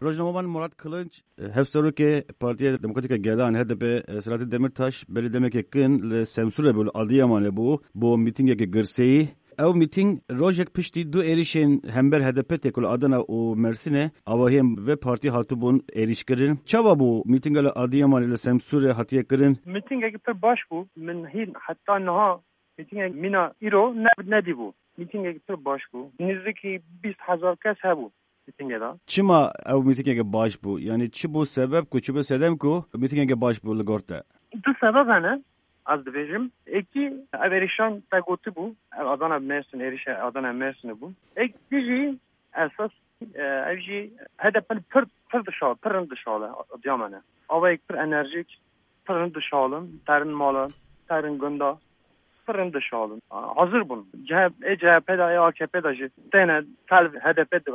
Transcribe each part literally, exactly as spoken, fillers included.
Rojnamovan Murat Kılınç hevseruke Partiya Demokratika Gelan H D P Selahattin Demirtaş beri demek kin le Semsure bul Adıyaman'e bu bu mitinge girseyi ev miting rojek pişti du erişen hember H D P tekul Adana o Mersin'e avahim ve parti hatubun erişkirin çaba bu mitinge Adıyaman ile Semsure hatiye kirin mitinge gittir baş bu min hin hatta naha mitinge mina iro ne ne bu mitinge gittir baş bu nizdeki बीस हजार kes he bu mitinge da çima ev mitinge baş bu yani çi bu sebep ku çi bu sedem ku mitinge baş bu ligorta du sebep ne az diyeceğim. Eki averişan tagotu bu. Adana Mersin erişe Adana Mersin bu. Ek dizi esas evci H D P'nin pır pır dışarı pırın dışarı Adıyaman'a. Ama ek pır enerjik pırın dışarı terin malı terin gunda pırın dışarı. Hazır bunun. C H P'de A K P'de tane tal H D P'de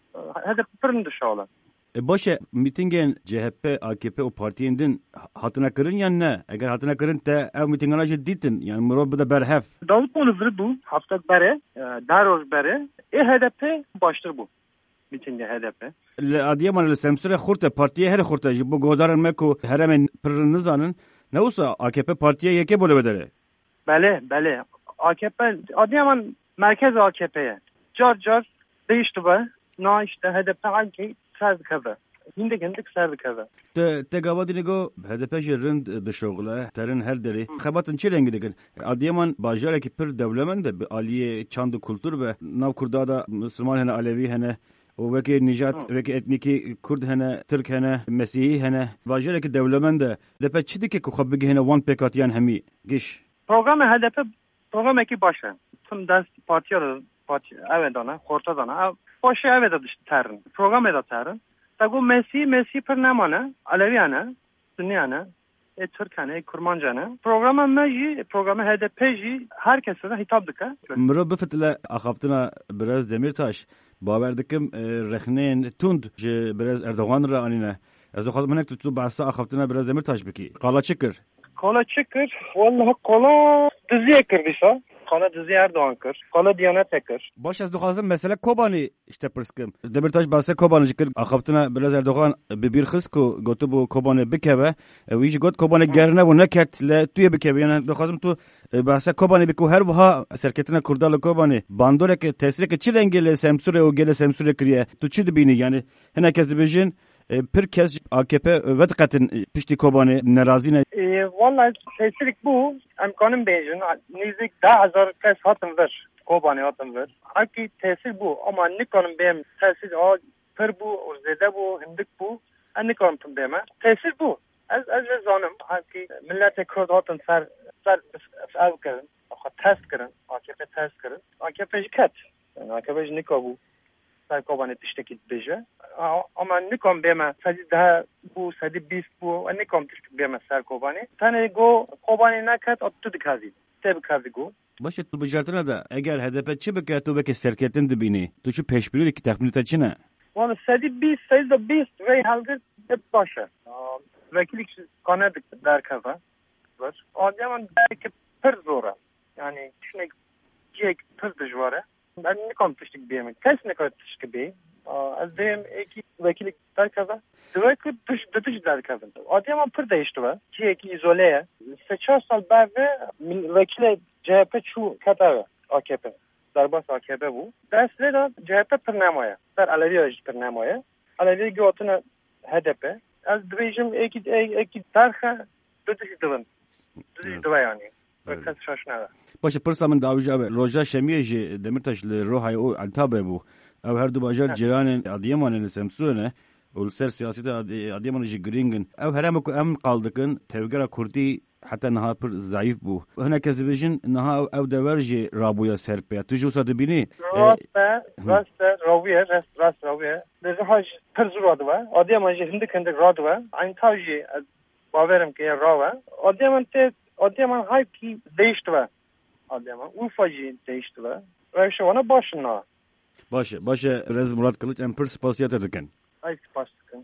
H D P pırın dışarı. E başa mitingen C H P A K P o partiyendin hatına kırın ya ne? Eğer hatına kırın da ev mitingana cidditin yani murabbi da berhef. Davutoğlu vurdu bu hafta beri, daroz beri. E H D P baştır bu. Mitinge H D P. Le Adıyaman ile Semsure xurte partiye her xurte bu godarın meko heremen pırınızanın ne olsa A K P partiye yeke böyle bedere. Bele bele A K P Adıyaman merkez A K P'ye. Car car değişti be. Na işte H D P hangi serdi kaza. Hindi gendik serdi kaza. Te te gavadinigo H D P jerind dışoğla terin her deri. Xabatın çi rengi dikin. Adıyaman bajareki pir devlemende bi aliye çandı kültür ve nav kurdada Müslüman hene Alevi hene o veki Nijat veki etniki Kurd hene Türk hene Mesihi hene bajareki devlemende H D P çi dike ku xabbigi hene one pekat yan hemi giş. Programı H D P programı ki başa. Tüm ders partiyer parti evet ana orta dana. Başı evet adı terin. Program eda terin. Tago Mesih Mesih per namana Aleviyana Sünniyana e Türkane e Kurmancana. Programı meji programı H D P'ji herkese hitap dıka. Mro biftle axaptına biraz Demirtaş baverdikim rexneyn tund ji biraz Erdoğan ra anine. Erdoğan menek tutu bahsa axaptına biraz Demirtaş biki. Qala çıkır. Qala çıkır. Vallahi qala diziye kirdisa. Qala diziye Erdoğan kır. Qala Diyanet kır. Baş az duxazım mesele Kobani işte pırskim. Demirtaş bahsa Kobani çıkır. Axaptına biraz Erdoğan bir xis ku gotu bu Kobani bikeve. Wiş got Kobani gerne bu neket le tuye bikeve. Yani duxazım tu bahsa Kobani biku her buha serketine kurdalı Kobani. Bandoreke tesreke çi rengele Semsure o gele Semsure kriye. Tu çi dibini yani. Hene kez dibijin bir kez A K P vedqatin pişti Kobani nerazine. Vallahi seslik bu. Emkanım bejin. Nizik daha hazır kes hatım ver. Kobani hatım ver. Haki tesir bu. Ama nikanım benim tesir o per bu, urzede bu, hindik bu. Nikanım tüm beyme. Tesir bu. Az az zanım. Haki millete Kurd hatım ser ser ev kırın. Test kırın. A K P test kırın. A K P'ji ket. A K P'ji nika bu. Ser Kobani tişteki beje. Ama nikom bema sadi daha bu sadi bis bu nikom tiştek bema ser Kobani. Tane go Kobani nakat attu dikazi. Teb kazi go. Başı tu bijartına da eğer H D P çi bike tu bike serketin dibini. Tu çi peşbiri dik tahmin taçına. Valla sadi bis sadi da bis ve halgır hep başa. Vekilik kanadık der kaza. Var. Adıyaman belki pır zora. Yani düşünek giyek pır dışvara. Ben nikom tiştek bema. Kes ne kadar tiştek bema. Az deyim eki vekilik der kaza. Duvekli dış dış der kaza. Adıyaman pır değişti var. Ki eki izoleye. Seçar sal beve vekile C H P çu katava A K P. Darbas A K P bu. Dersle de C H P pırnamoya. Der Aleviya pırnamoya. Aleviya götüne H D P. Az diyeceğim eki eki tarha dış duvun. Dış duva yani. Fakat şaşnada. Başı pırsamın davcı abi. Roja Şemiyeji Demirtaşlı Rohay o altabe bu. Ev her du bajar ciranın Adıyaman'ın Semsure'ne uluslar siyasete Adıyaman'ı gringin. Ev herem ku em kaldıkın tevgera kurdi hatta naha pır zayıf bu. Hına kezibijin naha ev deverji rabuya serpeye. Tuju sadı bini. Rasta, rasta, rabuya, rast, rast rabuya. Lezi haj pır zur adı var. Adıyaman'ı hindi kendi radı var. Aynı tavji baverim ki rava. Adıyaman te, Adıyaman hayki değişti var. Adıyaman ufacı değişti var. Ve şu ana başına. Başı, başı Rez Murat Kılıç en pır spasiyat ederken. Ay spas.